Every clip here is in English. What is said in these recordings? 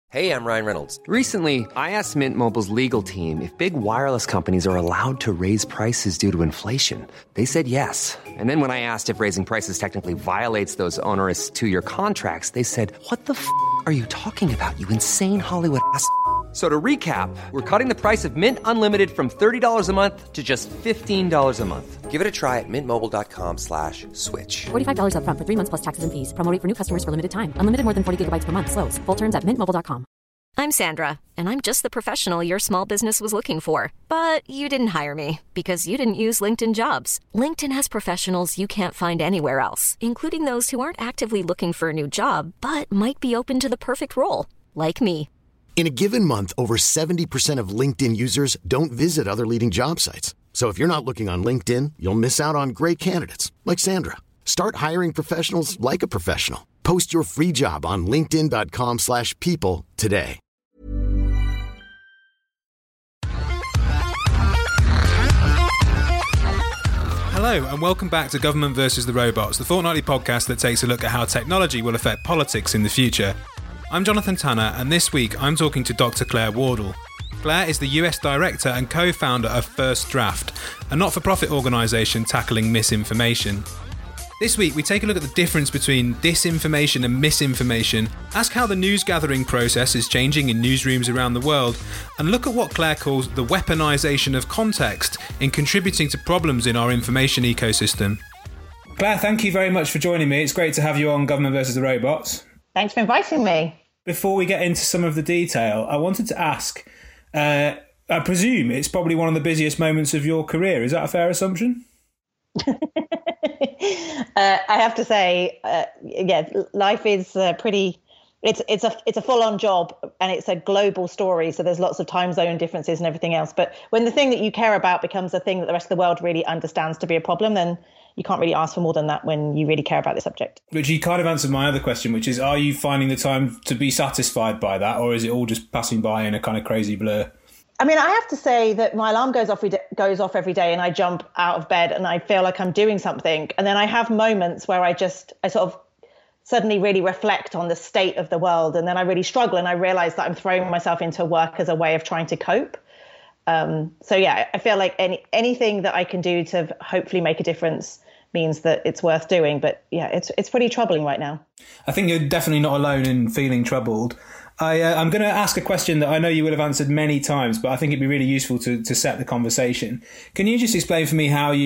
Hey, I'm Ryan Reynolds. Recently, I asked Mint Mobile's legal team if big wireless companies are allowed to raise prices due to inflation. They said yes. And then when I asked if raising prices technically violates those onerous two-year contracts, they said, "What the f*** are you talking about, you insane Hollywood ass?" So to recap, we're cutting the price of Mint Unlimited from $30 a month to just $15 a month. Give it a try at mintmobile.com/switch. $45 up front for 3 months plus taxes and fees. Promo rate for new customers for limited time. Unlimited more than 40 gigabytes per month. Slows full terms at mintmobile.com. I'm Sandra, and I'm just the professional your small business was looking for. But you didn't hire me because you didn't use LinkedIn Jobs. LinkedIn has professionals you can't find anywhere else, including those who aren't actively looking for a new job, but might be open to the perfect role, like me. In a given month, over 70% of LinkedIn users don't visit other leading job sites. So if you're not looking on LinkedIn, you'll miss out on great candidates like Sandra. Start hiring professionals like a professional. Post your free job on linkedin.com/people today. Hello and welcome back to Government vs. the Robots, the fortnightly podcast that takes a look at how technology will affect politics in the future. I'm Jonathan Tanner, and this week I'm talking to Dr. Claire Wardle. Claire is the US Director and co-founder of First Draft, a not-for-profit organisation tackling misinformation. This week we take a look at the difference between disinformation and misinformation, ask how the news-gathering process is changing in newsrooms around the world, and look at what Claire calls the weaponisation of context in contributing to problems in our information ecosystem. Claire, thank you very much for joining me. It's great to have you on Government vs. the Robots. Thanks for inviting me. Before we get into some of the detail, I wanted to ask, I presume it's probably one of the busiest moments of your career. Is that a fair assumption? I have to say, life is pretty. It's a full-on job, and it's a global story. So there's lots of time zone differences and everything else. But when the thing that you care about becomes a thing that the rest of the world really understands to be a problem, then you can't really ask for more than that when you really care about the subject. Which you kind of answered my other question, which is, are you finding the time to be satisfied by that, or is it all just passing by in a kind of crazy blur? I mean, I have to say that my alarm goes off every day and I jump out of bed and I feel like I'm doing something. And then I have moments where I sort of suddenly really reflect on the state of the world. And then I really struggle and I realize that I'm throwing myself into work as a way of trying to cope. I feel like anything that I can do to hopefully make a difference means that it's worth doing. But yeah, it's pretty troubling right now. I think you're definitely not alone in feeling troubled. I'm going to ask a question that I know you will have answered many times, but I think it'd be really useful to set the conversation. Can you just explain for me how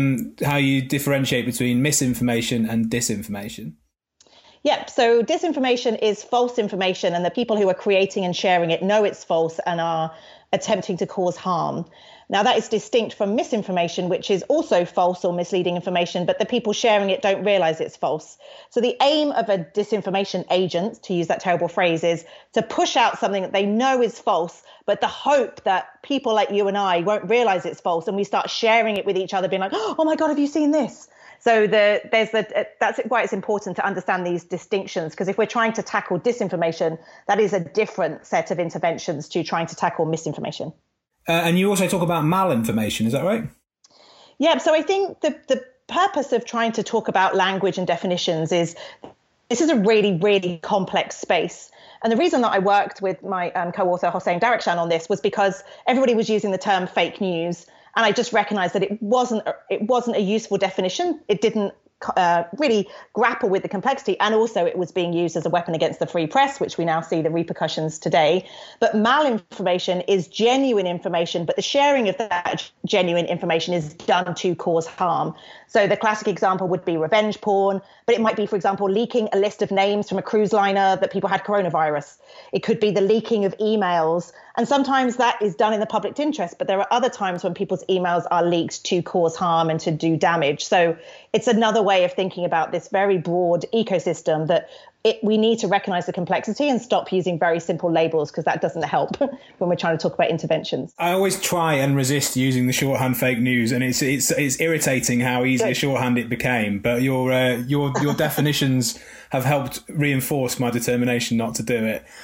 you differentiate between misinformation and disinformation? Yeah, so disinformation is false information, and the people who are creating and sharing it know it's false and are attempting to cause harm. Now, that is distinct from misinformation, which is also false or misleading information, but the people sharing it don't realize it's false. So the aim of a disinformation agent, to use that terrible phrase, is to push out something that they know is false, but the hope that people like you and I won't realize it's false, and we start sharing it with each other, being like, oh my God, have you seen this? So that's why it's important to understand these distinctions, because if we're trying to tackle disinformation, that is a different set of interventions to trying to tackle misinformation. And you also talk about malinformation, is that right? Yeah, so I think the purpose of trying to talk about language and definitions is this is a really, really complex space. And the reason that I worked with my co-author Hossein Darakhshan on this was because everybody was using the term fake news. And I just recognized that it wasn't a useful definition. It didn't really grapple with the complexity. And also it was being used as a weapon against the free press, which we now see the repercussions today. But malinformation is genuine information, but the sharing of that genuine information is done to cause harm. So the classic example would be revenge porn, but it might be, for example, leaking a list of names from a cruise liner that people had coronavirus. It could be the leaking of emails. And sometimes that is done in the public interest, but there are other times when people's emails are leaked to cause harm and to do damage. So it's another way of thinking about this very broad ecosystem that we need to recognize the complexity and stop using very simple labels, because that doesn't help when we're trying to talk about interventions. I always try and resist using the shorthand fake news, and it's irritating how easy a shorthand it became. But your definitions have helped reinforce my determination not to do it.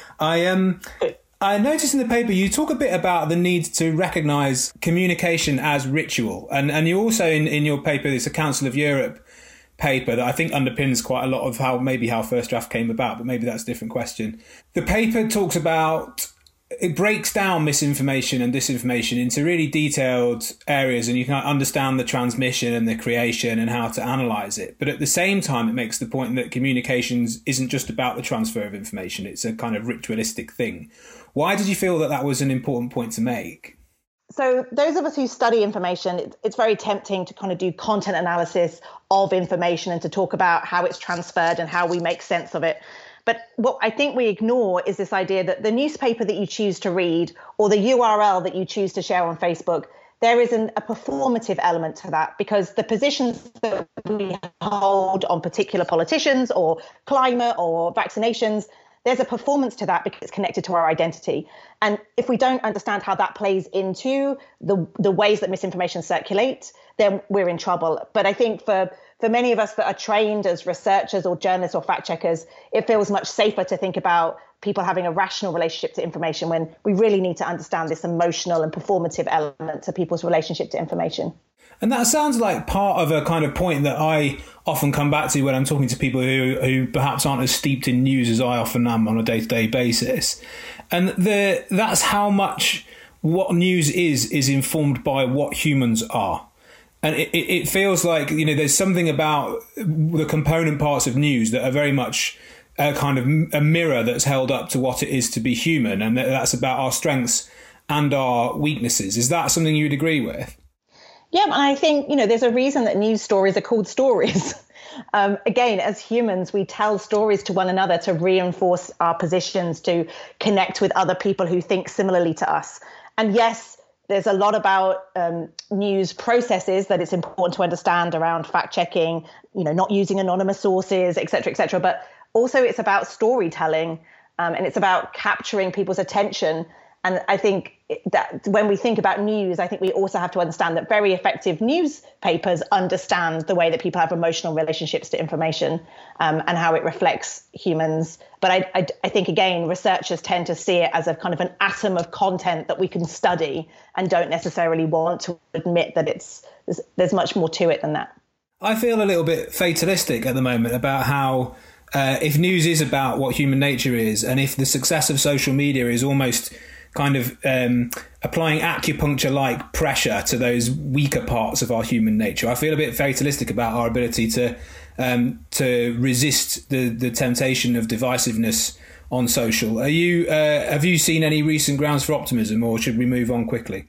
I noticed in the paper you talk a bit about the need to recognise communication as ritual, and you also in your paper, it's a Council of Europe paper that I think underpins quite a lot of how First Draft came about, but maybe that's a different question. The paper talks about, it breaks down misinformation and disinformation into really detailed areas, and you can understand the transmission and the creation and how to analyse it. But at the same time, it makes the point that communications isn't just about the transfer of information. It's a kind of ritualistic thing. Why did you feel that that was an important point to make? So those of us who study information, it's very tempting to kind of do content analysis of information and to talk about how it's transferred and how we make sense of it. But what I think we ignore is this idea that the newspaper that you choose to read or the URL that you choose to share on Facebook, there is a performative element to that, because the positions that we hold on particular politicians or climate or vaccinations, there's a performance to that because it's connected to our identity. And if we don't understand how that plays into the ways that misinformation circulate, then we're in trouble. But I think for many of us that are trained as researchers or journalists or fact checkers, it feels much safer to think about people having a rational relationship to information when we really need to understand this emotional and performative element to people's relationship to information. And that sounds like part of a kind of point that I often come back to when I'm talking to people who perhaps aren't as steeped in news as I often am on a day-to-day basis. And that's how much what news is informed by what humans are. And it feels like, there's something about the component parts of news that are very much a kind of a mirror that's held up to what it is to be human. And that's about our strengths and our weaknesses. Is that something you would agree with? Yeah, and I think, there's a reason that news stories are called stories. Again, as humans, we tell stories to one another to reinforce our positions, to connect with other people who think similarly to us. And yes, there's a lot about news processes that it's important to understand around fact checking, not using anonymous sources, et cetera, but also it's about storytelling and it's about capturing people's attention. And I think that when we think about news, I think we also have to understand that very effective newspapers understand the way that people have emotional relationships to information and how it reflects humans. But I think, again, researchers tend to see it as a kind of an atom of content that we can study and don't necessarily want to admit that there's much more to it than that. I feel a little bit fatalistic at the moment about how if news is about what human nature is, and if the success of social media is almost kind of applying acupuncture-like pressure to those weaker parts of our human nature, I feel a bit fatalistic about our ability to resist the temptation of divisiveness on social. Have you seen any recent grounds for optimism, or should we move on quickly?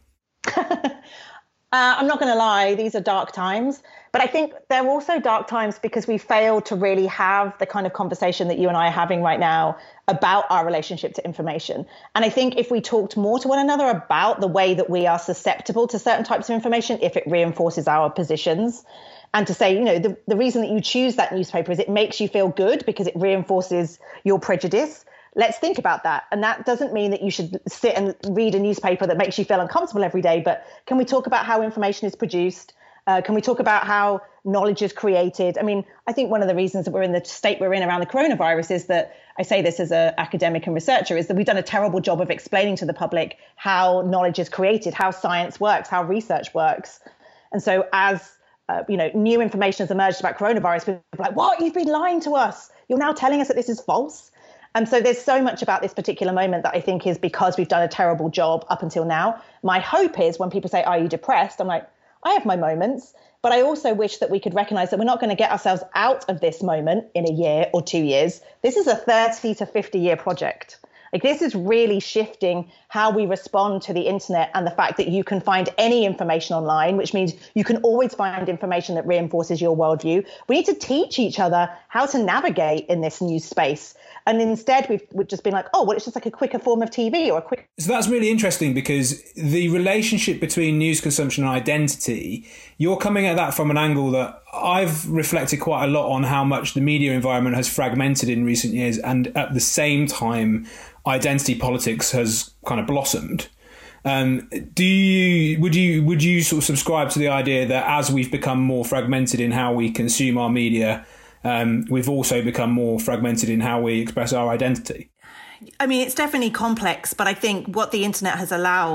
I'm not going to lie, these are dark times. But I think they're also dark times because we failed to really have the kind of conversation that you and I are having right now about our relationship to information. And I think if we talked more to one another about the way that we are susceptible to certain types of information, if it reinforces our positions, and to say, the reason that you choose that newspaper is it makes you feel good because it reinforces your prejudice. Let's think about that. And that doesn't mean that you should sit and read a newspaper that makes you feel uncomfortable every day. But can we talk about how information is produced? Can we talk about how knowledge is created? I mean, I think one of the reasons that we're in the state we're in around the coronavirus is that, I say this as an academic and researcher, is that we've done a terrible job of explaining to the public how knowledge is created, how science works, how research works. And so as new information has emerged about coronavirus, people are like, what? You've been lying to us. You're now telling us that this is false. And so there's so much about this particular moment that I think is because we've done a terrible job up until now. My hope is when people say, are you depressed? I'm like, I have my moments, but I also wish that we could recognize that we're not going to get ourselves out of this moment in a year or 2 years. This is a 30 to 50 year project. Like, this is really shifting how we respond to the internet and the fact that you can find any information online, which means you can always find information that reinforces your worldview. We need to teach each other how to navigate in this new space. And instead, we've just been like, oh, well, it's just like a quicker form of TV or a quick. So that's really interesting, because the relationship between news consumption and identity, you're coming at that from an angle that I've reflected quite a lot on, how much the media environment has fragmented in recent years. And at the same time, identity politics has kind of blossomed. Would you sort of subscribe to the idea that as we've become more fragmented in how we consume our media, we've also become more fragmented in how we express our identity? I mean, it's definitely complex, but I think what the internet has allowed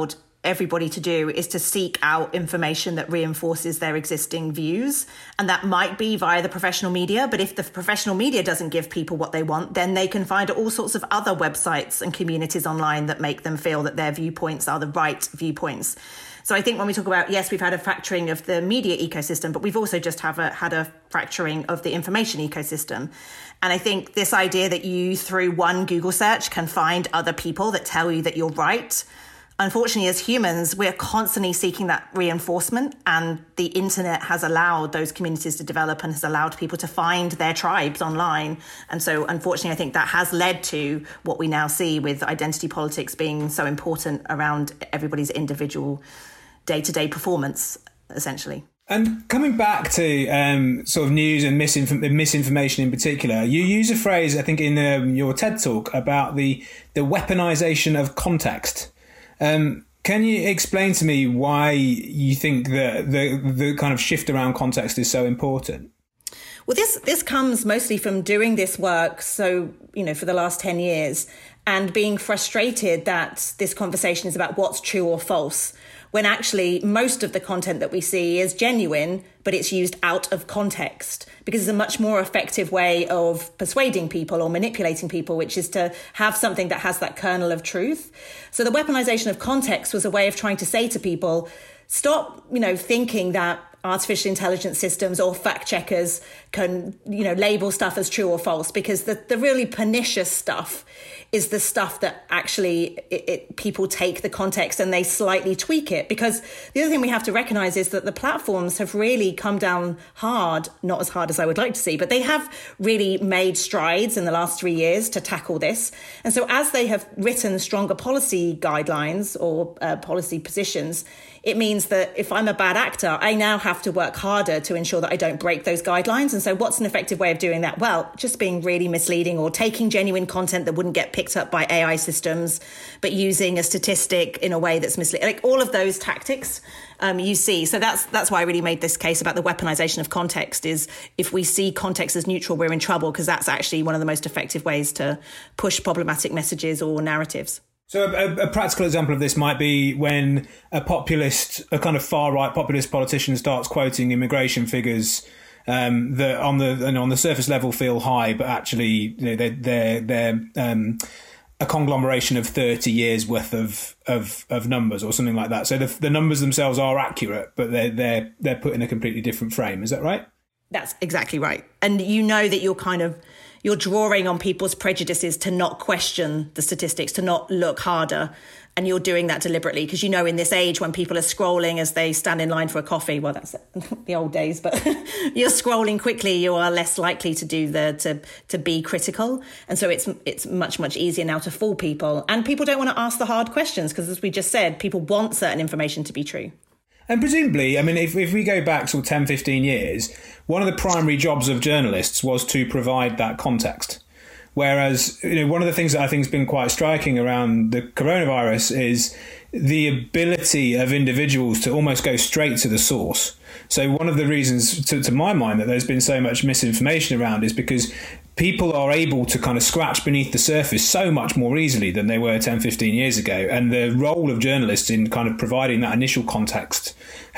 everybody to do is to seek out information that reinforces their existing views. And that might be via the professional media. But if the professional media doesn't give people what they want, then they can find all sorts of other websites and communities online that make them feel that their viewpoints are the right viewpoints. So I think when we talk about, yes, we've had a fracturing of the media ecosystem, but we've also just had a fracturing of the information ecosystem. And I think this idea that you, through one Google search, can find other people that tell you that you're right. Unfortunately, as humans, we're constantly seeking that reinforcement, and the internet has allowed those communities to develop and has allowed people to find their tribes online. And so, unfortunately, I think that has led to what we now see with identity politics being so important around everybody's individual day-to-day performance, essentially. And coming back to sort of news and misinformation in particular, you use a phrase, I think, in your TED Talk about the weaponization of context. Can you explain to me why you think that the kind of shift around context is so important? Well, this comes mostly from doing this work, so, for the last 10 years, and being frustrated that this conversation is about what's true or false, when actually most of the content that we see is genuine, but it's used out of context, because it's a much more effective way of persuading people or manipulating people, which is to have something that has that kernel of truth. So the weaponization of context was a way of trying to say to people, stop, thinking that artificial intelligence systems or fact checkers can, label stuff as true or false, because the really pernicious stuff is the stuff that actually people take the context and they slightly tweak it. Because the other thing we have to recognize is that the platforms have really come down hard, not as hard as I would like to see, but they have really made strides in the last 3 years to tackle this. And so as they have written stronger policy guidelines or policy positions, it means that if I'm a bad actor, I now have to work harder to ensure that I don't break those guidelines. And so what's an effective way of doing that? Well, just being really misleading or taking genuine content that wouldn't get picked up by AI systems, but using a statistic in a way that's misleading. Like all of those tactics you see. So that's why I really made this case about the weaponization of context, is if we see context as neutral, we're in trouble, because that's actually one of the most effective ways to push problematic messages or narratives. So a practical example of this might be when a kind of far-right populist politician starts quoting immigration figures that on the surface level feel high, but actually they're a conglomeration of 30 years worth of numbers or something like that. So the numbers themselves are accurate, but they're put in a completely different frame. Is that right? That's exactly right. And that you're drawing on people's prejudices to not question the statistics, to not look harder. And you're doing that deliberately because, in this age when people are scrolling as they stand in line for a coffee, well, that's the old days, but you're scrolling quickly, you are less likely to do to be critical. And so it's much, much easier now to fool people. And people don't want to ask the hard questions because, as we just said, people want certain information to be true. And presumably, I mean, if we go back sort of 10, 15 years, one of the primary jobs of journalists was to provide that context. Whereas, one of the things that I think has been quite striking around the coronavirus is the ability of individuals to almost go straight to the source. So one of the reasons, to my mind, that there's been so much misinformation around is because people are able to kind of scratch beneath the surface so much more easily than they were 10, 15 years ago. And the role of journalists in kind of providing that initial context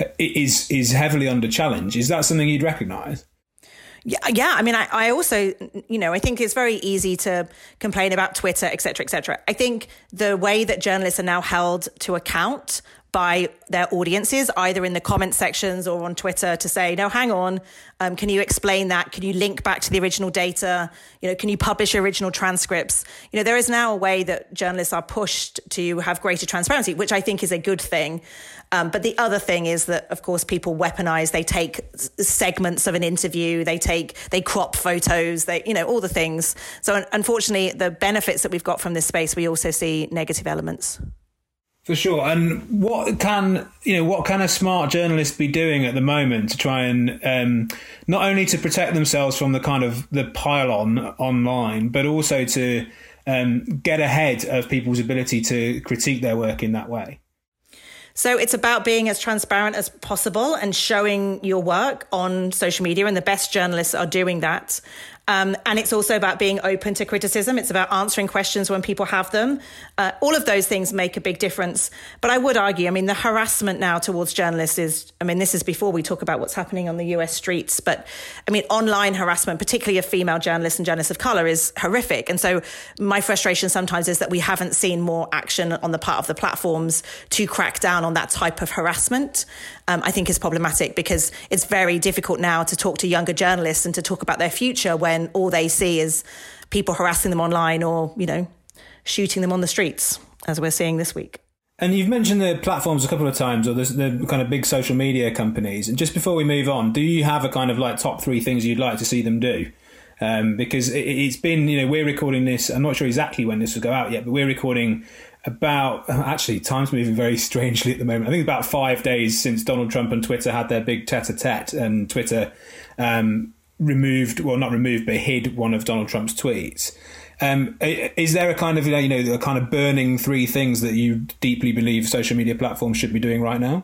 is heavily under challenge. Is that something you'd recognise? Yeah. I mean, I also, I think it's very easy to complain about Twitter, et cetera, et cetera. I think the way that journalists are now held to account by their audiences, either in the comment sections or on Twitter, to say, no, hang on, can you explain that? Can you link back to the original data? Can you publish original transcripts? There is now a way that journalists are pushed to have greater transparency, which I think is a good thing. But the other thing is that, of course, people weaponize. They take segments of an interview. They crop photos. All the things. So unfortunately, the benefits that we've got from this space, we also see negative elements. For sure. And what can a smart journalist be doing at the moment to try and not only to protect themselves from the kind of the pile-on online, but also to get ahead of people's ability to critique their work in that way? So it's about being as transparent as possible and showing your work on social media, and the best journalists are doing that. And it's also about being open to criticism. It's about answering questions when people have them. All of those things make a big difference. But I would argue, the harassment now towards journalists is, this is before we talk about what's happening on the US streets, but online harassment, particularly of female journalists and journalists of colour, is horrific. And so my frustration sometimes is that we haven't seen more action on the part of the platforms to crack down on that type of harassment. I think is problematic because it's very difficult now to talk to younger journalists and to talk about their future when all they see is people harassing them online or, shooting them on the streets, as we're seeing this week. And you've mentioned the platforms a couple of times, or the kind of big social media companies. And just before we move on, do you have a kind of like top 3 things you'd like to see them do? Because it's been, we're recording this, I'm not sure exactly when this will go out yet, but we're recording about, actually, time's moving very strangely at the moment. I think about 5 days since Donald Trump and Twitter had their big tete-a-tete, and Twitter hid one of Donald Trump's tweets. Is there a kind of, a kind of burning 3 things that you deeply believe social media platforms should be doing right now?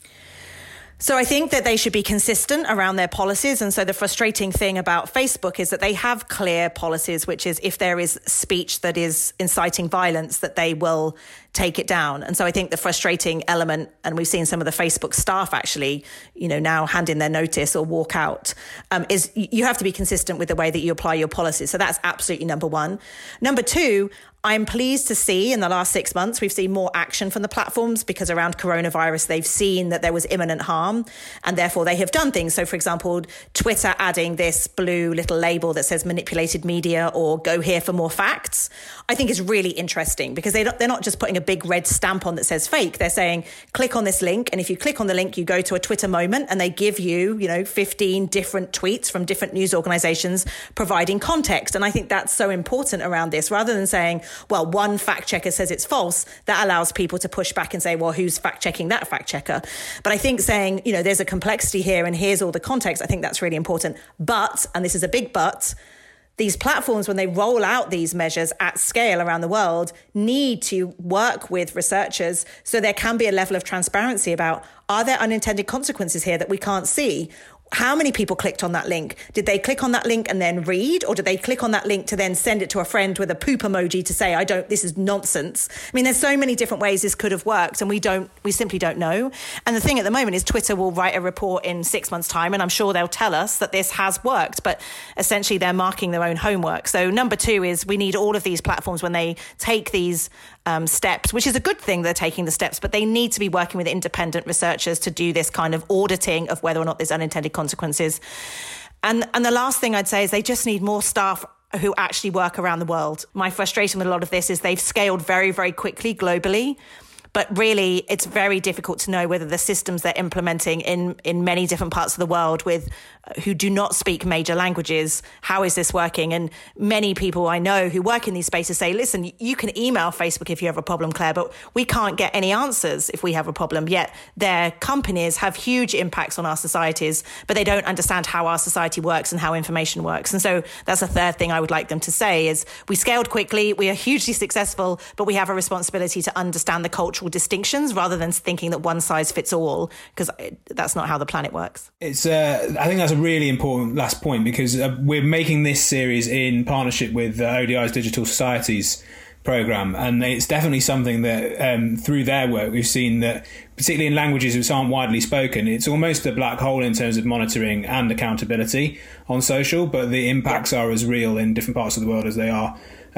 So I think that they should be consistent around their policies. And so the frustrating thing about Facebook is that they have clear policies, which is if there is speech that is inciting violence, that they will take it down. And so I think the frustrating element, and we've seen some of the Facebook staff actually, now hand in their notice or walk out, is you have to be consistent with the way that you apply your policies. So that's absolutely number one. Number two, I'm pleased to see in the last 6 months, we've seen more action from the platforms because around coronavirus, they've seen that there was imminent harm and therefore they have done things. So, for example, Twitter adding this blue little label that says manipulated media or go here for more facts, I think is really interesting because they're not just putting a big red stamp on that says fake. They're saying, click on this link. And if you click on the link, you go to a Twitter moment and they give you, 15 different tweets from different news organizations providing context. And I think that's so important around this rather than saying, well, one fact checker says it's false, that allows people to push back and say, well, who's fact checking that fact checker? But I think saying, there's a complexity here and here's all the context, I think that's really important. But, and this is a big but, these platforms, when they roll out these measures at scale around the world, need to work with researchers so there can be a level of transparency about, are there unintended consequences here that we can't see? How many people clicked on that link? Did they click on that link and then read? Or did they click on that link to then send it to a friend with a poop emoji to say, this is nonsense? There's so many different ways this could have worked and we simply don't know. And the thing at the moment is Twitter will write a report in 6 months' time and I'm sure they'll tell us that this has worked, but essentially they're marking their own homework. So number 2 is we need all of these platforms when they take these steps, which is a good thing they're taking the steps, but they need to be working with independent researchers to do this kind of auditing of whether or not there's unintended consequences. And the last thing I'd say is they just need more staff who actually work around the world. My frustration with a lot of this is they've scaled very, very quickly globally. But really, it's very difficult to know whether the systems they're implementing in many different parts of the world who do not speak major languages, how is this working? And many people I know who work in these spaces say, listen, you can email Facebook if you have a problem, Claire, but we can't get any answers if we have a problem. Yet their companies have huge impacts on our societies, but they don't understand how our society works and how information works. And so that's a third thing I would like them to say is we scaled quickly, we are hugely successful, but we have a responsibility to understand the cultural distinctions rather than thinking that one size fits all, because that's not how the planet works. It's I think that's a really important last point because we're making this series in partnership with ODI's Digital Societies programme, and it's definitely something that through their work we've seen that particularly in languages which aren't widely spoken, it's almost a black hole in terms of monitoring and accountability on social, but the impacts are as real in different parts of the world as they are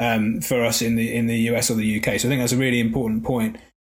for us in the US or the UK. So I think that's a really important point.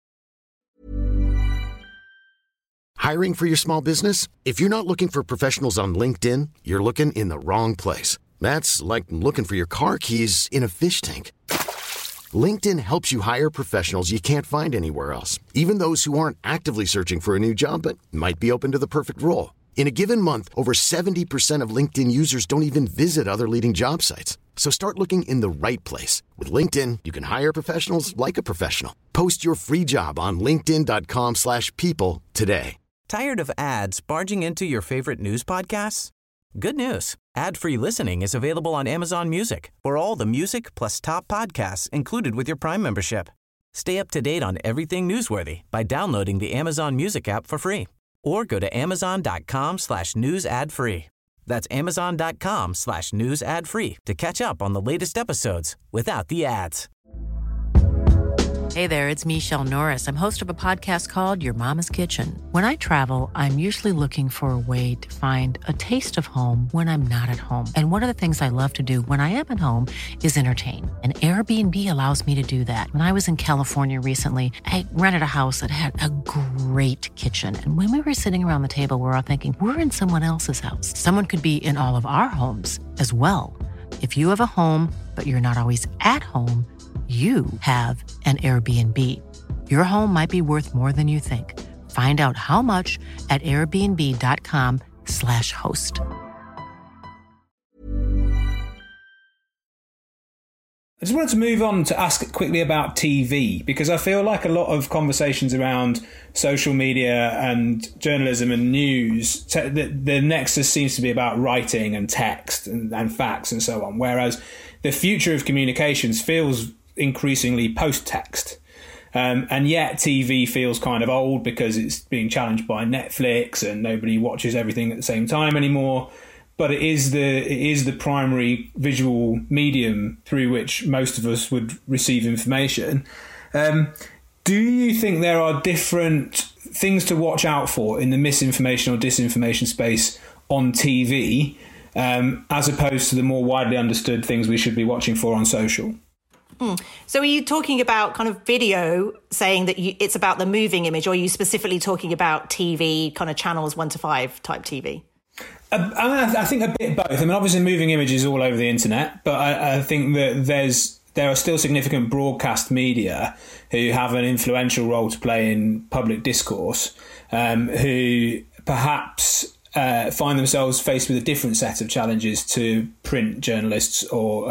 Hiring for your small business? If you're not looking for professionals on LinkedIn, you're looking in the wrong place. That's like looking for your car keys in a fish tank. LinkedIn helps you hire professionals you can't find anywhere else, even those who aren't actively searching for a new job but might be open to the perfect role. In a given month, over 70% of LinkedIn users don't even visit other leading job sites. So start looking in the right place. With LinkedIn, you can hire professionals like a professional. Post your free job on linkedin.com/people today. Tired of ads barging into your favorite news podcasts? Good news. Ad-free listening is available on Amazon Music for all the music plus top podcasts included with your Prime membership. Stay up to date on everything newsworthy by downloading the Amazon Music app for free or go to amazon.com/news ad free. That's amazon.com/news ad free to catch up on the latest episodes without the ads. Hey there, it's Michelle Norris. I'm host of a podcast called Your Mama's Kitchen. When I travel, I'm usually looking for a way to find a taste of home when I'm not at home. And one of the things I love to do when I am at home is entertain. And Airbnb allows me to do that. When I was in California recently, I rented a house that had a great kitchen. And when we were sitting around the table, we were all thinking, we're in someone else's house. Someone could be in all of our homes as well. If you have a home, but you're not always at home, you have an Airbnb. Your home might be worth more than you think. Find out how much at airbnb.com/host. I just wanted to move on to ask quickly about TV, because I feel like a lot of conversations around social media and journalism and news, the nexus seems to be about writing and text and facts and so on, whereas the future of communications feels increasingly post-text. And yet TV feels kind of old because it's being challenged by Netflix and nobody watches everything at the same time anymore. But it is the primary visual medium through which most of us would receive information. Do you think there are different things to watch out for in the misinformation or disinformation space on TV, as opposed to the more widely understood things we should be watching for on social? So are you talking about kind of video, saying that it's about the moving image, or are you specifically talking about TV, kind of channels 1 to 5 type TV? I think a bit both. I mean, obviously moving images all over the internet, but I think that there are still significant broadcast media who have an influential role to play in public discourse, who perhaps find themselves faced with a different set of challenges to print journalists or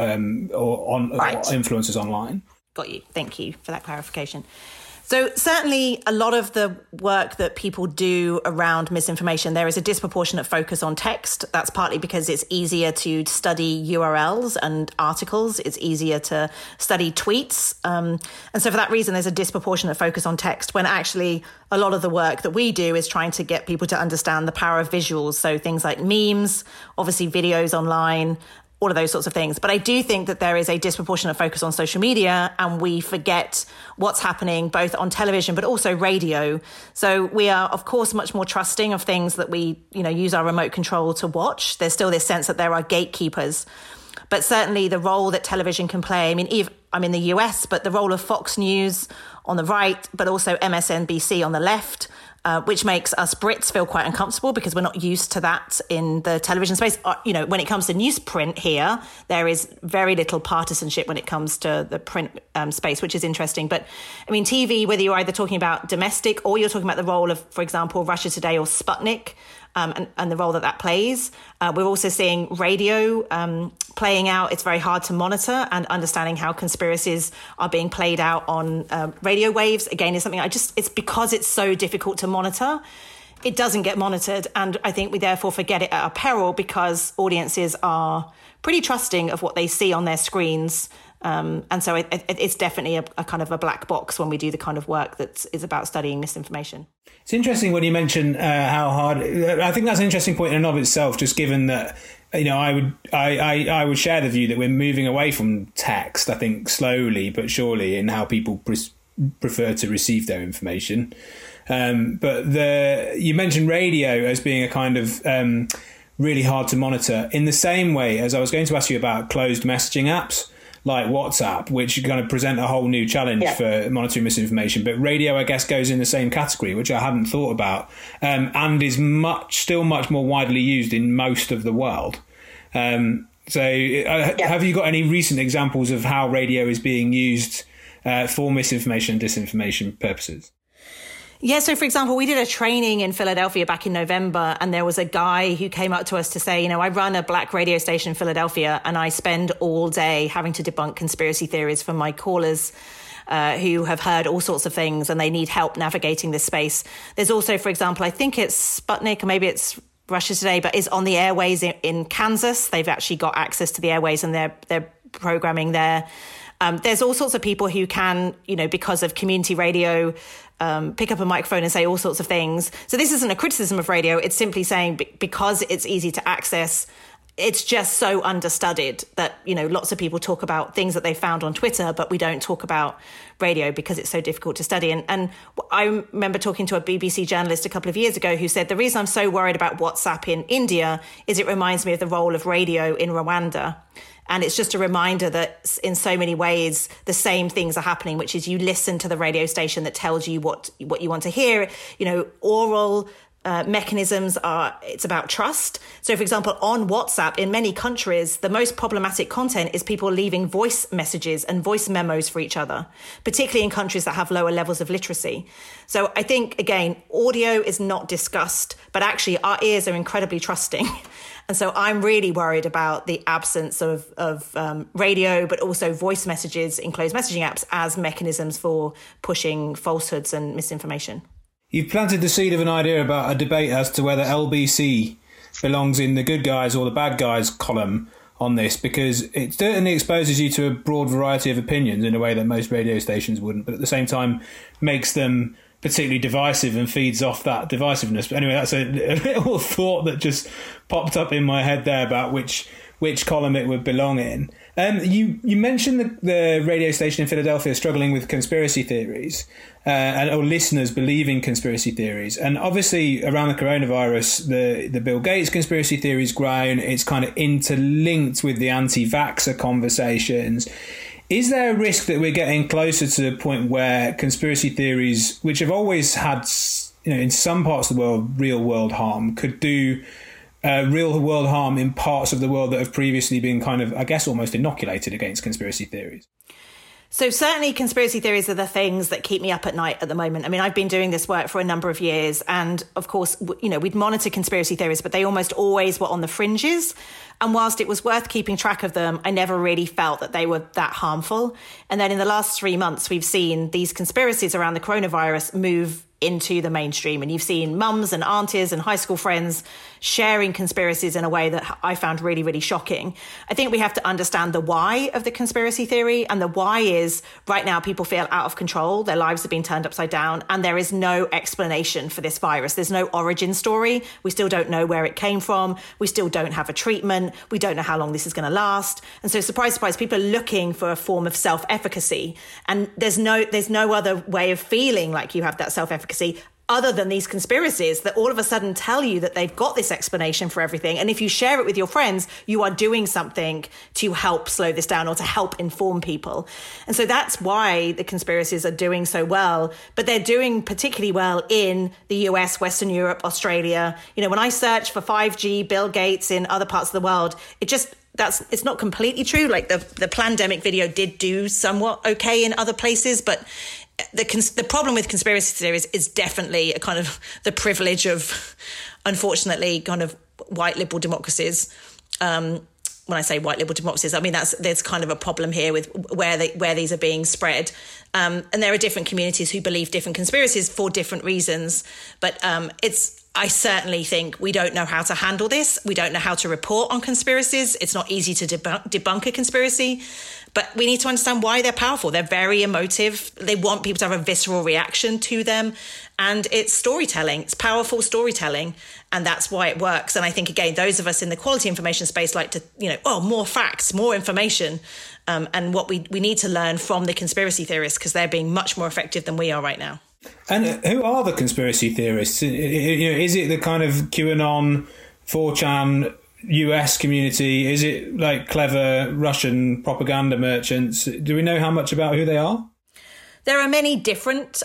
influencers online. Got you. Thank you for that clarification. So certainly a lot of the work that people do around misinformation, there is a disproportionate focus on text. That's partly because it's easier to study URLs and articles. It's easier to study tweets. And so for that reason, there's a disproportionate focus on text, when actually a lot of the work that we do is trying to get people to understand the power of visuals. So things like memes, obviously videos online, all of those sorts of things. But I do think that there is a disproportionate focus on social media, and we forget what's happening both on television but also radio. So we are, of course, much more trusting of things that we, use our remote control to watch. There's still this sense that there are gatekeepers. But certainly the role that television can play, I mean, I'm in the US, but the role of Fox News on the right, but also MSNBC on the left, which makes us Brits feel quite uncomfortable because we're not used to that in the television space. When it comes to newsprint here, there is very little partisanship when it comes to the print space, which is interesting. But I mean, TV, whether you're either talking about domestic or you're talking about the role of, for example, Russia Today or Sputnik, and the role that plays. We're also seeing radio playing out. It's very hard to monitor, and understanding how conspiracies are being played out on radio waves, again, is something it's because it's so difficult to monitor. It doesn't get monitored, and I think we therefore forget it at our peril, because audiences are pretty trusting of what they see on their screens. And so it's definitely a kind of a black box when we do the kind of work that is about studying misinformation. It's interesting when you mention how hard. I think that's an interesting point in and of itself, just given that, I would share the view that we're moving away from text, I think slowly but surely, in how people prefer to receive their information. But you mentioned radio as being a kind of really hard to monitor, in the same way as I was going to ask you about closed messaging apps like WhatsApp, which kind of present a whole new challenge for monitoring misinformation. But radio, I guess, goes in the same category, which I hadn't thought about, and is still much more widely used in most of the world. Have you got any recent examples of how radio is being used for misinformation and disinformation purposes? Yeah, so for example, we did a training in Philadelphia back in November, and there was a guy who came up to us to say, I run a black radio station in Philadelphia, and I spend all day having to debunk conspiracy theories from my callers who have heard all sorts of things, and they need help navigating this space. There's also, for example, I think it's Sputnik, or maybe it's Russia Today, but is on the airways in Kansas. They've actually got access to the airways, and they're programming there. There's all sorts of people who can, because of community radio, pick up a microphone and say all sorts of things. So this isn't a criticism of radio. It's simply saying because it's easy to access, it's just so understudied that, lots of people talk about things that they found on Twitter, but we don't talk about radio because it's so difficult to study. And I remember talking to a BBC journalist a couple of years ago who said, the reason I'm so worried about WhatsApp in India is it reminds me of the role of radio in Rwanda. And it's just a reminder that in so many ways, the same things are happening, which is you listen to the radio station that tells you what you want to hear. Oral mechanisms it's about trust. So, for example, on WhatsApp, in many countries, the most problematic content is people leaving voice messages and voice memos for each other, particularly in countries that have lower levels of literacy. So I think, again, audio is not discussed, but actually our ears are incredibly trusting. And so I'm really worried about the absence of radio, but also voice messages in closed messaging apps as mechanisms for pushing falsehoods and misinformation. You've planted the seed of an idea about a debate as to whether LBC belongs in the good guys or the bad guys column on this, because it certainly exposes you to a broad variety of opinions in a way that most radio stations wouldn't, but at the same time makes them particularly divisive and feeds off that divisiveness. But anyway, that's a little thought that just popped up in my head there about which column it would belong in. You mentioned the radio station in Philadelphia struggling with conspiracy theories, or listeners believing conspiracy theories. And obviously around the coronavirus, the Bill Gates conspiracy theory's grown. It's kind of interlinked with the anti-vaxxer conversations. Is there a risk that we're getting closer to the point where conspiracy theories, which have always had, in some parts of the world, real world harm, could do real world harm in parts of the world that have previously been kind of, I guess, almost inoculated against conspiracy theories? So certainly conspiracy theories are the things that keep me up at night at the moment. I mean, I've been doing this work for a number of years. And of course, we'd monitor conspiracy theories, but they almost always were on the fringes. And whilst it was worth keeping track of them, I never really felt that they were that harmful. And then in the last 3 months, we've seen these conspiracies around the coronavirus move into the mainstream. And you've seen mums and aunties and high school friends sharing conspiracies in a way that I found really, really shocking. I think we have to understand the why of the conspiracy theory. And the why is right now people feel out of control. Their lives have been turned upside down and there is no explanation for this virus. There's no origin story. We still don't know where it came from. We still don't have a treatment. We don't know how long this is going to last. And so surprise, surprise, people are looking for a form of self-efficacy. And there's no other way of feeling like you have that self-efficacy other than these conspiracies that all of a sudden tell you that they've got this explanation for everything. And if you share it with your friends, you are doing something to help slow this down or to help inform people. And so that's why the conspiracies are doing so well. But they're doing particularly well in the US, Western Europe, Australia. When I search for 5G, Bill Gates in other parts of the world, it's not completely true. Like the pandemic video did do somewhat okay in other places, but the problem with conspiracy theories is definitely a kind of the privilege of, unfortunately, kind of white liberal democracies. When I say white liberal democracies, I mean there's kind of a problem here with where these are being spread. And there are different communities who believe different conspiracies for different reasons. But I certainly think we don't know how to handle this. We don't know how to report on conspiracies. It's not easy to debunk a conspiracy. But we need to understand why they're powerful. They're very emotive. They want people to have a visceral reaction to them. And it's storytelling. It's powerful storytelling. And that's why it works. And I think, again, those of us in the quality information space like to, more facts, more information. And what we need to learn from the conspiracy theorists, because they're being much more effective than we are right now. And who are the conspiracy theorists? Is it the kind of QAnon, 4chan, US community? Is it like clever Russian propaganda merchants? Do we know how much about who they are? There are many different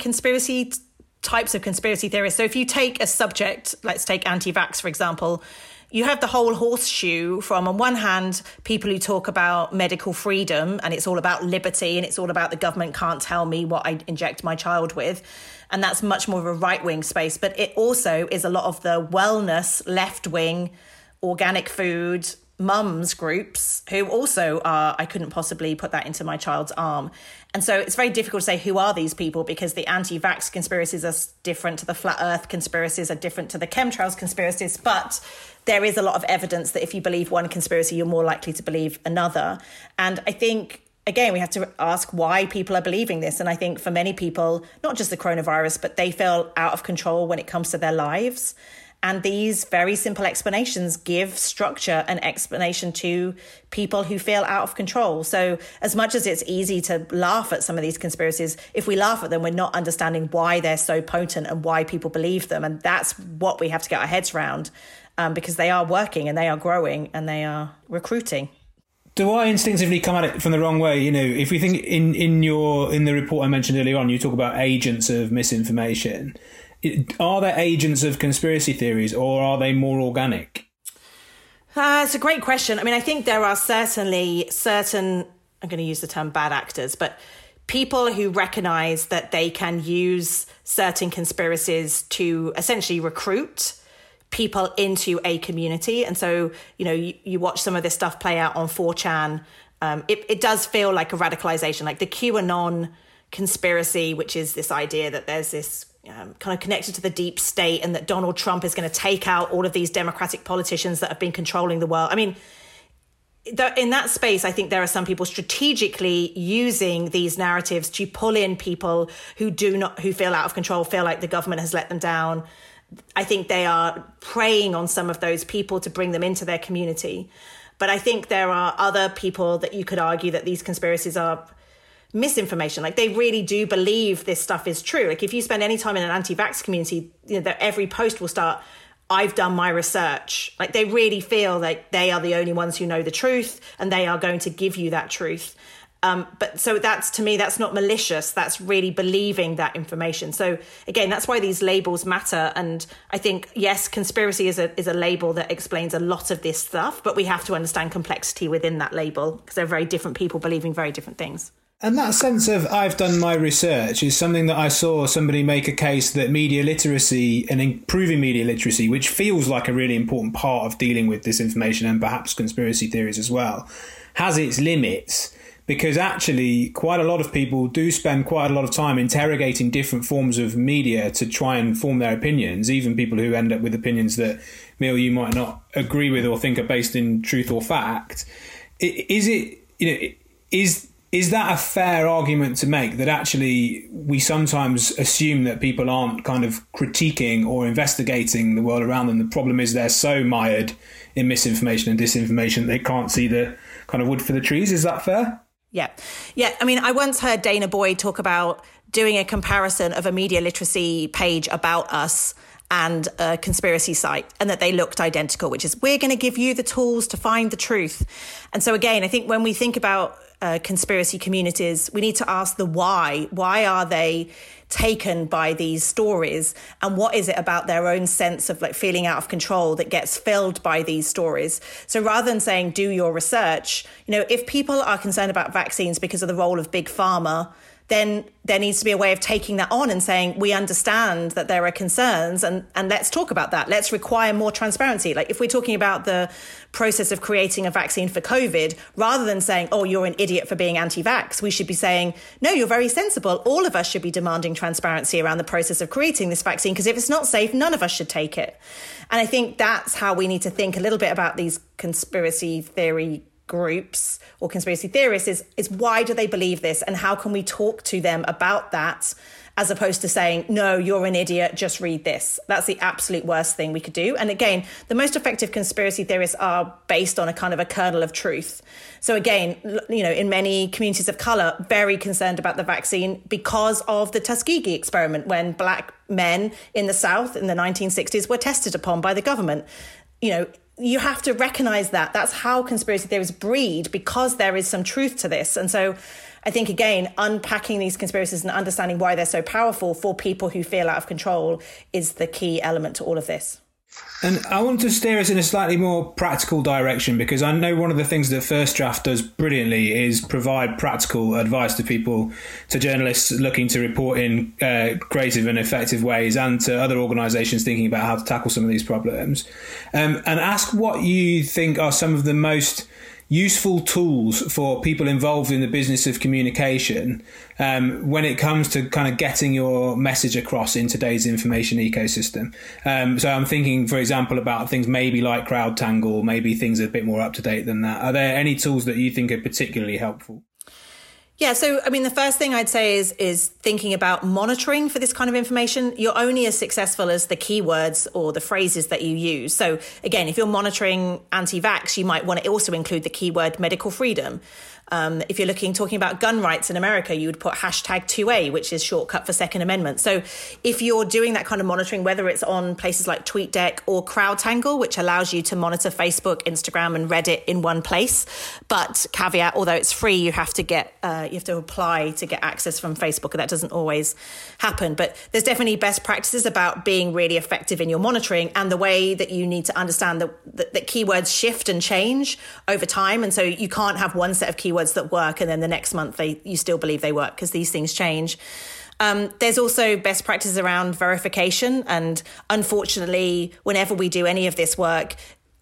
types of conspiracy theorists. So if you take a subject, let's take anti-vax, for example, you have the whole horseshoe from, on one hand, people who talk about medical freedom and it's all about liberty and it's all about the government can't tell me what I inject my child with. And that's much more of a right-wing space. But it also is a lot of the wellness, left-wing, organic food, mums groups who also are, I couldn't possibly put that into my child's arm. And so it's very difficult to say who are these people, because the anti-vax conspiracies are different to the flat earth conspiracies, are different to the chemtrails conspiracies. But there is a lot of evidence that if you believe one conspiracy, you're more likely to believe another. And I think again, we have to ask why people are believing this. And I think for many people, not just the coronavirus, but they feel out of control when it comes to their lives. And these very simple explanations give structure and explanation to people who feel out of control. So as much as it's easy to laugh at some of these conspiracies, if we laugh at them, we're not understanding why they're so potent and why people believe them. And that's what we have to get our heads around, because they are working and they are growing and they are recruiting. Do I instinctively come at it from the wrong way? You know, if we think in the report I mentioned earlier on, you talk about agents of misinformation. Are there agents of conspiracy theories, or are they more organic? It's a great question. I mean, I think there are certainly certain, I'm going to use the term bad actors, but people who recognize that they can use certain conspiracies to essentially recruit people into a community. And so, you know, you watch some of this stuff play out on 4chan. It does feel like a radicalization, like the QAnon conspiracy, which is this idea that there's this kind of connected to the deep state and that Donald Trump is going to take out all of these Democratic politicians that have been controlling the world. I mean, in that space, I think there are some people strategically using these narratives to pull in people who feel out of control, feel like the government has let them down. I think they are preying on some of those people to bring them into their community. But I think there are other people that you could argue that these conspiracies are misinformation. Like, they really do believe this stuff is true. Like, if you spend any time in an anti-vax community, you know, every post will start, I've done my research. Like, they really feel like they are the only ones who know the truth and they are going to give you that truth. But so that's, to me, that's not malicious. That's really believing that information. So again, that's why these labels matter. And I think, yes, conspiracy is a label that explains a lot of this stuff, but we have to understand complexity within that label because they're very different people believing very different things. And that sense of I've done my research is something that I saw somebody make a case that media literacy and improving media literacy, which feels like a really important part of dealing with disinformation and perhaps conspiracy theories as well, has its limits. Because actually, quite a lot of people do spend quite a lot of time interrogating different forms of media to try and form their opinions, even people who end up with opinions that, Neil, you might not agree with or think are based in truth or fact. Is that a fair argument to make, that actually we sometimes assume that people aren't kind of critiquing or investigating the world around them? The problem is they're so mired in misinformation and disinformation they can't see the kind of wood for the trees. Is that fair? Yeah. I mean, I once heard Dana Boyd talk about doing a comparison of a media literacy page about us and a conspiracy site, and that they looked identical, which is, we're going to give you the tools to find the truth. And so again, I think when we think about conspiracy communities, we need to ask the why. Why are they taken by these stories, and what is it about their own sense of like feeling out of control that gets filled by these stories? So rather than saying do your research, you know, if people are concerned about vaccines because of the role of big pharma, then there needs to be a way of taking that on and saying, we understand that there are concerns and let's talk about that. Let's require more transparency. Like if we're talking about the process of creating a vaccine for COVID, rather than saying, oh, you're an idiot for being anti-vax, we should be saying, no, you're very sensible. All of us should be demanding transparency around the process of creating this vaccine, because if it's not safe, none of us should take it. And I think that's how we need to think a little bit about these conspiracy theory groups or conspiracy theorists is why do they believe this, and how can we talk to them about that, as opposed to saying, no, you're an idiot, just read this. That's the absolute worst thing we could do. And again, the most effective conspiracy theorists are based on a kind of a kernel of truth. So again, you know, in many communities of color, very concerned about the vaccine because of the Tuskegee experiment, when black men in the South in the 1960s were tested upon by the government. You know, you have to recognize that. That's how conspiracy theories breed, because there is some truth to this. And so I think, again, unpacking these conspiracies and understanding why they're so powerful for people who feel out of control is the key element to all of this. And I want to steer us in a slightly more practical direction, because I know one of the things that First Draft does brilliantly is provide practical advice to people, to journalists looking to report in creative and effective ways, and to other organisations thinking about how to tackle some of these problems, and ask what you think are some of the most useful tools for people involved in the business of communication when it comes to kind of getting your message across in today's information ecosystem. So I'm thinking, for example, about things maybe like CrowdTangle, maybe things a bit more up to date than that. Are there any tools that you think are particularly helpful? Yeah, so I mean, the first thing I'd say is thinking about monitoring for this kind of information. You're only as successful as the keywords or the phrases that you use. So again, if you're monitoring anti-vax, you might want to also include the keyword medical freedom. If you're talking about gun rights in America, you would put #2A, which is shortcut for Second Amendment. So if you're doing that kind of monitoring, whether it's on places like TweetDeck or CrowdTangle, which allows you to monitor Facebook, Instagram and Reddit in one place, but caveat, although it's free, you have to apply to get access from Facebook, and that doesn't always happen. But there's definitely best practices about being really effective in your monitoring, and the way that you need to understand that keywords shift and change over time. And so you can't have one set of keywords that work and then the next month you still believe they work, because these things change. There's also best practices around verification. And unfortunately, whenever we do any of this work,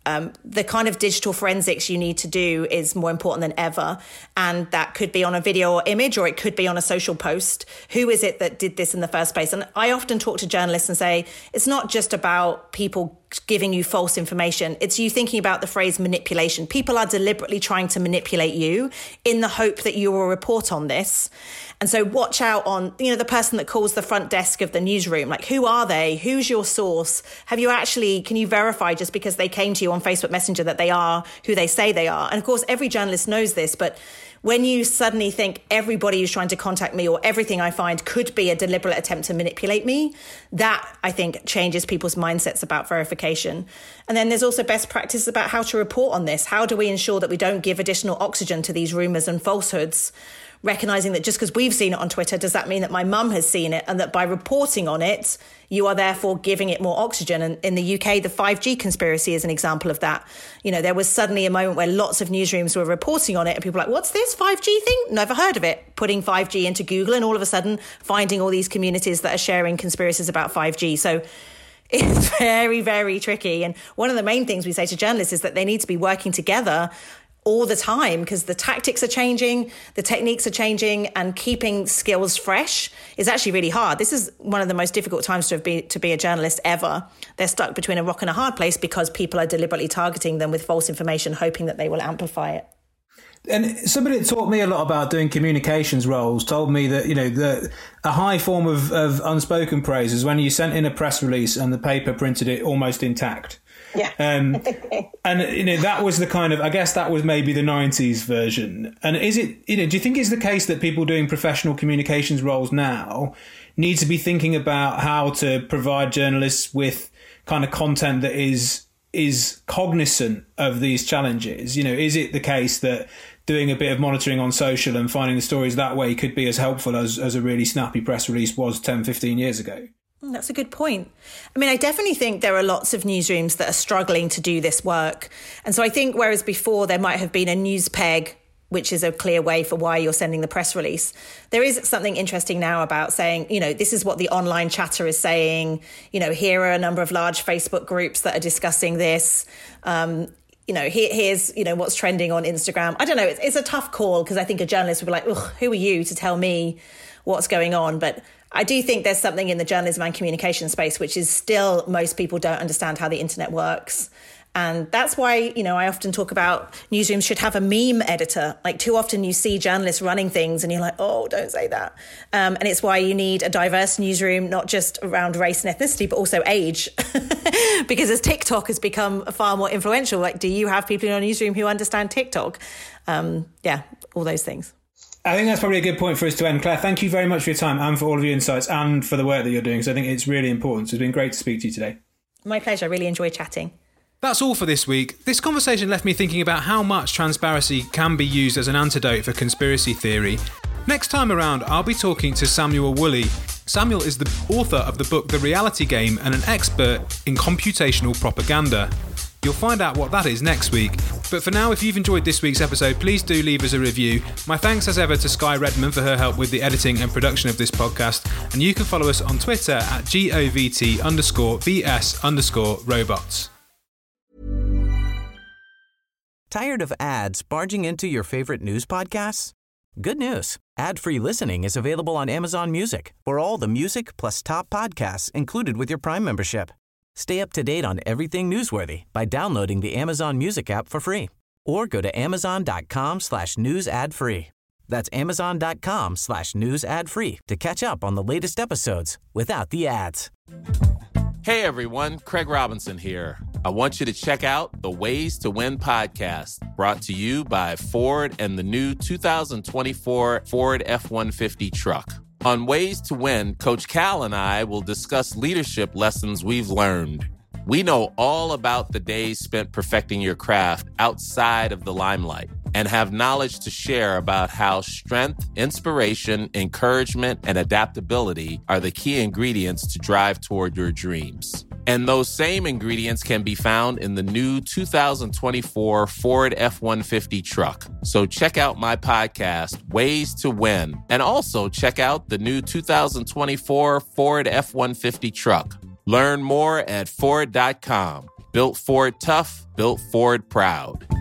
the kind of digital forensics you need to do is more important than ever. And that could be on a video or image, or it could be on a social post. Who is it that did this in the first place? And I often talk to journalists and say, it's not just about people giving you false information. It's you thinking about the phrase manipulation. People are deliberately trying to manipulate you in the hope that you will report on this. And so watch out on, the person that calls the front desk of the newsroom. Like, who are they? Who's your source? Can you verify just because they came to you on Facebook Messenger that they are who they say they are? And of course, every journalist knows this, but when you suddenly think everybody who's trying to contact me or everything I find could be a deliberate attempt to manipulate me, that, I think, changes people's mindsets about verification. And then there's also best practices about how to report on this. How do we ensure that we don't give additional oxygen to these rumours and falsehoods? Recognizing that just because we've seen it on Twitter, does that mean that my mum has seen it, and that by reporting on it, you are therefore giving it more oxygen? And in the UK, the 5G conspiracy is an example of that. There was suddenly a moment where lots of newsrooms were reporting on it, and people were like, what's this 5G thing? Never heard of it. Putting 5G into Google, and all of a sudden finding all these communities that are sharing conspiracies about 5G. So it's very, very tricky. And one of the main things we say to journalists is that they need to be working together all the time, because the tactics are changing, the techniques are changing, and keeping skills fresh is actually really hard. This is one of the most difficult times to be a journalist ever. They're stuck between a rock and a hard place because people are deliberately targeting them with false information, hoping that they will amplify it. And somebody that taught me a lot about doing communications roles told me that, a high form of unspoken praise is when you sent in a press release and the paper printed it almost intact. Yeah. And that was the kind of, I guess that was maybe the 90s version. And is it, do you think it's the case that people doing professional communications roles now need to be thinking about how to provide journalists with kind of content that is cognizant of these challenges? Is it the case that doing a bit of monitoring on social and finding the stories that way could be as helpful as a really snappy press release was 10, 15 years ago? That's a good point. I mean, I definitely think there are lots of newsrooms that are struggling to do this work. And so I think whereas before there might have been a news peg, which is a clear way for why you're sending the press release, there is something interesting now about saying, this is what the online chatter is saying. Here are a number of large Facebook groups that are discussing this. Here's what's trending on Instagram. I don't know. It's a tough call, because I think a journalist would be like, ugh, who are you to tell me what's going on? But I do think there's something in the journalism and communication space, which is still most people don't understand how the internet works. And that's why, I often talk about newsrooms should have a meme editor. Like, too often you see journalists running things and you're like, oh, don't say that. And it's why you need a diverse newsroom, not just around race and ethnicity, but also age. Because as TikTok has become far more influential, like, do you have people in your newsroom who understand TikTok? All those things. I think that's probably a good point for us to end. Claire, thank you very much for your time and for all of your insights and for the work that you're doing, because I think it's really important. So it's been great to speak to you today. My pleasure. I really enjoyed chatting. That's all for this week. This conversation left me thinking about how much transparency can be used as an antidote for conspiracy theory. Next time around, I'll be talking to Samuel Woolley. Samuel is the author of the book The Reality Game and an expert in computational propaganda. You'll find out what that is next week. But for now, if you've enjoyed this week's episode, please do leave us a review. My thanks as ever to Sky Redman for her help with the editing and production of this podcast. And you can follow us on Twitter at GOVT_VS_robots. Tired of ads barging into your favorite news podcasts? Good news. Ad-free listening is available on Amazon Music for all the music plus top podcasts included with your Prime membership. Stay up to date on everything newsworthy by downloading the Amazon Music app for free, or go to amazon.com/news ad free. That's amazon.com/news ad free to catch up on the latest episodes without the ads. Hey everyone, Craig Robinson here. I want you to check out the Ways to Win podcast, brought to you by Ford and the new 2024 Ford F-150 truck. On Ways to Win, Coach Cal and I will discuss leadership lessons we've learned. We know all about the days spent perfecting your craft outside of the limelight and have knowledge to share about how strength, inspiration, encouragement, and adaptability are the key ingredients to drive toward your dreams. And those same ingredients can be found in the new 2024 Ford F-150 truck. So check out my podcast, Ways to Win, and also check out the new 2024 Ford F-150 truck. Learn more at Ford.com. Built Ford tough, built Ford proud.